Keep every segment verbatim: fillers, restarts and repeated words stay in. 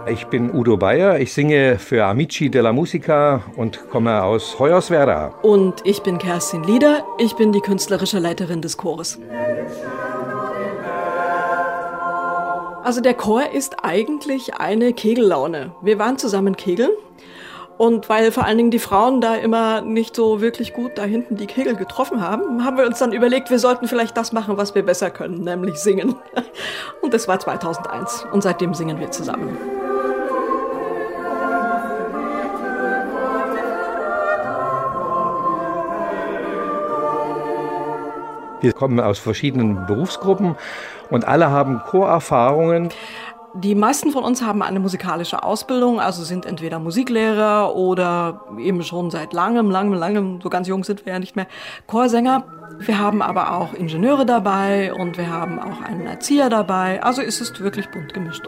Ich bin Udo Bayer, ich singe für Amici della Musica und komme aus Hoyerswerda. Und ich bin Kerstin Lieder, ich bin die künstlerische Leiterin des Chores. Also der Chor ist eigentlich eine Kegellaune. Wir waren zusammen kegeln. Und weil vor allen Dingen die Frauen da immer nicht so wirklich gut da hinten die Kegel getroffen haben, haben wir uns dann überlegt, wir sollten vielleicht das machen, was wir besser können, nämlich singen. Und das war zweitausendeins und seitdem singen wir zusammen. Wir kommen aus verschiedenen Berufsgruppen und alle haben Chorerfahrungen. Die meisten von uns haben eine musikalische Ausbildung, also sind entweder Musiklehrer oder eben schon seit langem, langem, langem, so ganz jung sind wir ja nicht mehr, Chorsänger. Wir haben aber auch Ingenieure dabei und wir haben auch einen Erzieher dabei, also ist es wirklich bunt gemischt.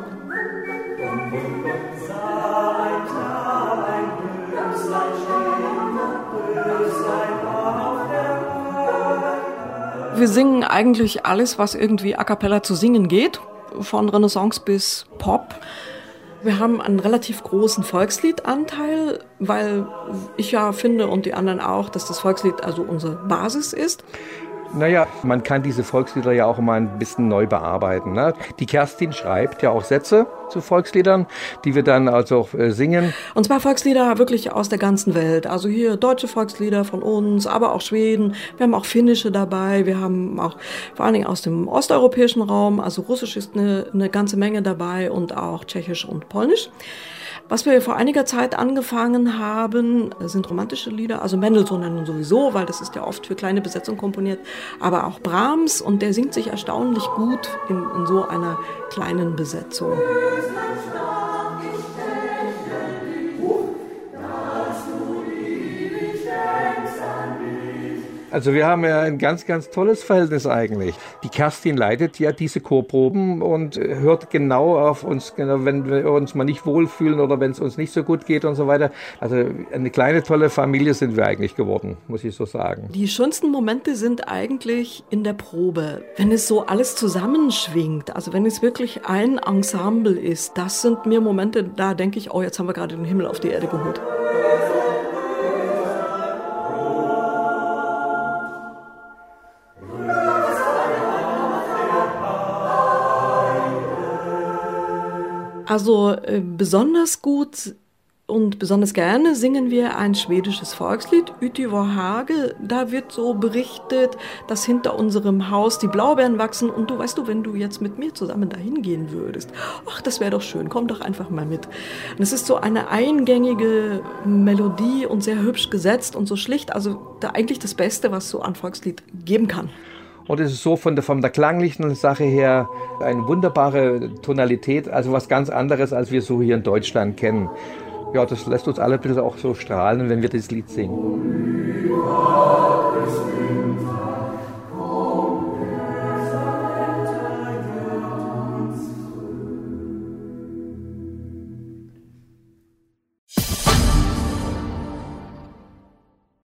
Wir singen eigentlich alles, was irgendwie a cappella zu singen geht. Von Renaissance bis Pop. Wir haben einen relativ großen Volksliedanteil, weil ich ja finde und die anderen auch, dass das Volkslied also unsere Basis ist. Naja, man kann diese Volkslieder ja auch immer ein bisschen neu bearbeiten. Ne? Die Kerstin schreibt ja auch Sätze zu Volksliedern, die wir dann also äh, singen. Und zwar Volkslieder wirklich aus der ganzen Welt. Also hier deutsche Volkslieder von uns, aber auch Schweden. Wir haben auch finnische dabei. Wir haben auch vor allen Dingen aus dem osteuropäischen Raum, also Russisch ist eine, eine ganze Menge dabei und auch Tschechisch und Polnisch. Was wir vor einiger Zeit angefangen haben, sind romantische Lieder, also Mendelssohn sowieso, weil das ist ja oft für kleine Besetzung komponiert, aber auch Brahms und der singt sich erstaunlich gut in, in so einer kleinen Besetzung. Also wir haben ja ein ganz, ganz tolles Verhältnis eigentlich. Die Kerstin leitet ja diese Chorproben und hört genau auf uns, genau, wenn wir uns mal nicht wohlfühlen oder wenn es uns nicht so gut geht und so weiter. Also eine kleine, tolle Familie sind wir eigentlich geworden, muss ich so sagen. Die schönsten Momente sind eigentlich in der Probe, wenn es so alles zusammenschwingt. Also wenn es wirklich ein Ensemble ist, das sind mir Momente, da denke ich, oh, jetzt haben wir gerade den Himmel auf die Erde geholt. Also äh, besonders gut und besonders gerne singen wir ein schwedisches Volkslied, Ute vår hage. Da wird so berichtet, dass hinter unserem Haus die Blaubeeren wachsen und du weißt du, wenn du jetzt mit mir zusammen dahin gehen würdest, ach, das wäre doch schön, komm doch einfach mal mit. Und es ist so eine eingängige Melodie und sehr hübsch gesetzt und so schlicht, also da eigentlich das Beste, was so ein Volkslied geben kann. Und es ist so von der, von der klanglichen Sache her eine wunderbare Tonalität, also was ganz anderes, als wir so hier in Deutschland kennen. Ja, das lässt uns alle ein bisschen auch so strahlen, wenn wir das Lied singen.